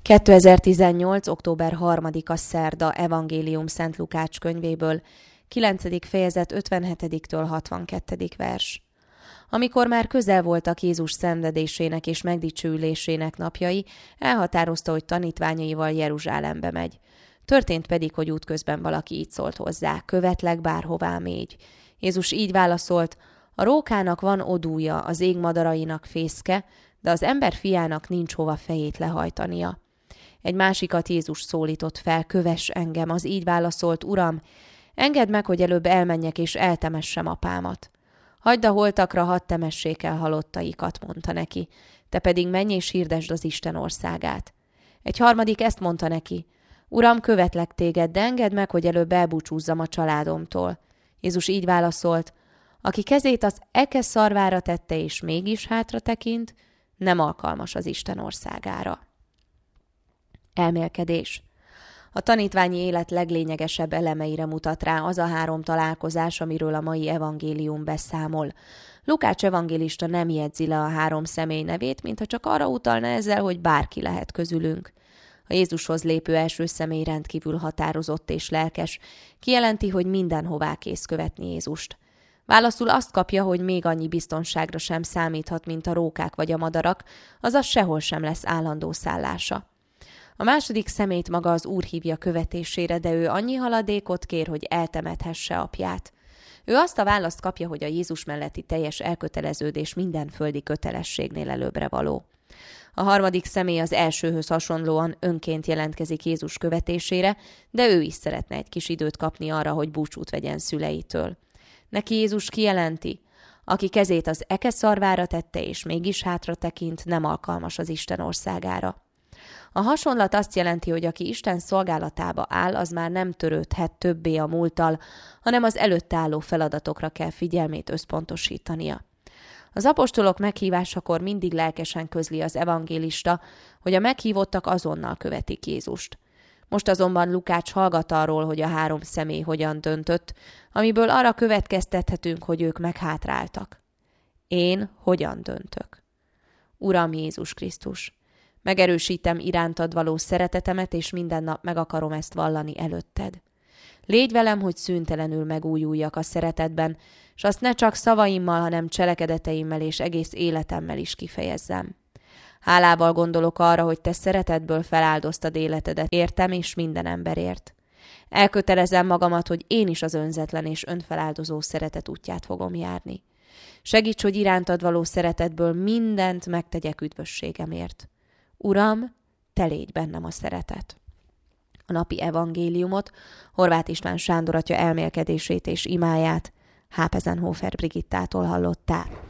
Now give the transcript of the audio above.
2018. október 3-a szerda Evangélium Szent Lukács könyvéből, 9. fejezet 57-től 62. vers. Amikor már közel voltak Jézus szenvedésének és megdicsőülésének napjai, elhatározta, hogy tanítványaival Jeruzsálembe megy. Történt pedig, hogy útközben valaki így szólt hozzá: követlek, bárhová mégy. Jézus így válaszolt: a rókának van odúja, az ég madarainak fészke, de az ember fiának nincs hova fejét lehajtania. Egy másikat Jézus szólított fel: kövess engem. Az így válaszolt: Uram, engedd meg, hogy előbb elmenjek és eltemessem apámat. Hagyd a holtakra, hadd temessék el halottaikat, mondta neki. Te pedig menj és hirdesd az Isten országát. Egy harmadik ezt mondta neki: Uram, követlek téged, de engedd meg, hogy előbb elbúcsúzzam a családomtól. Jézus így válaszolt: aki kezét az eke szarvára tette és mégis hátra tekint, nem alkalmas az Isten országára. Elmélkedés. A tanítványi élet leglényegesebb elemeire mutat rá az a 3 találkozás, amiről a mai evangélium beszámol. Lukács evangélista nem jegyzi le a 3 személy nevét, mintha csak arra utalna ezzel, hogy bárki lehet közülünk. A Jézushoz lépő első személy rendkívül határozott és lelkes, kijelenti, hogy mindenhová kész követni Jézust. Válaszul azt kapja, hogy még annyi biztonságra sem számíthat, mint a rókák vagy a madarak, azaz sehol sem lesz állandó szállása. A második személyt maga az Úr hívja követésére, de ő annyi haladékot kér, hogy eltemethesse apját. Ő azt a választ kapja, hogy a Jézus melletti teljes elköteleződés minden földi kötelességnél előbbre való. A harmadik személy az elsőhöz hasonlóan önként jelentkezik Jézus követésére, de ő is szeretne egy kis időt kapni arra, hogy búcsút vegyen szüleitől. Neki Jézus kijelenti: aki kezét az eke szarvára tette és mégis hátra tekint, nem alkalmas az Isten országára. A hasonlat azt jelenti, hogy aki Isten szolgálatába áll, az már nem törődhet többé a múlttal, hanem az előtte álló feladatokra kell figyelmét összpontosítania. Az apostolok meghívásakor mindig lelkesen közli az evangélista, hogy a meghívottak azonnal követik Jézust. Most azonban Lukács hallgat arról, hogy a 3 személy hogyan döntött, amiből arra következtethetünk, hogy ők meghátráltak. Én hogyan döntök? Uram Jézus Krisztus, megerősítem irántad való szeretetemet, és minden nap meg akarom ezt vallani előtted. Légy velem, hogy szüntelenül megújuljak a szeretetben, s azt ne csak szavaimmal, hanem cselekedeteimmel és egész életemmel is kifejezzem. Hálával gondolok arra, hogy te szeretetből feláldoztad életedet értem és minden emberért. Elkötelezem magamat, hogy én is az önzetlen és önfeláldozó szeretet útját fogom járni. Segíts, hogy irántad való szeretetből mindent megtegyek üdvösségemért. Uram, te légy bennem a szeretet. A napi evangéliumot Horváth István Sándor atya elmélkedését és imáját Hápezenhofer Brigittától hallották.